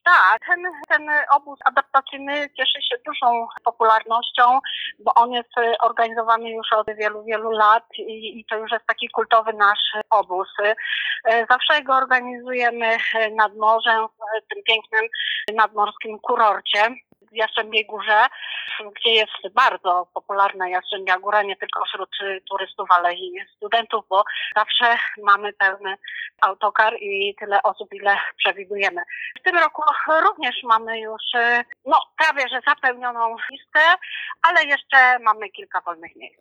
Tak, ten obóz adaptacyjny cieszy się dużą popularnością, bo on jest organizowany już od wielu, wielu lat i to już jest taki kultowy nasz obóz. Zawsze go organizujemy nad morzem, w tym pięknym nadmorskim kurorcie w Jastrzębiej Górze, gdzie jest bardzo popularna Jastrzębia Góra, nie tylko wśród turystów, ale i studentów, bo zawsze mamy pełny autokar i tyle osób, ile przewidujemy. W tym roku również mamy już prawie że zapełnioną listę, ale jeszcze mamy kilka wolnych miejsc.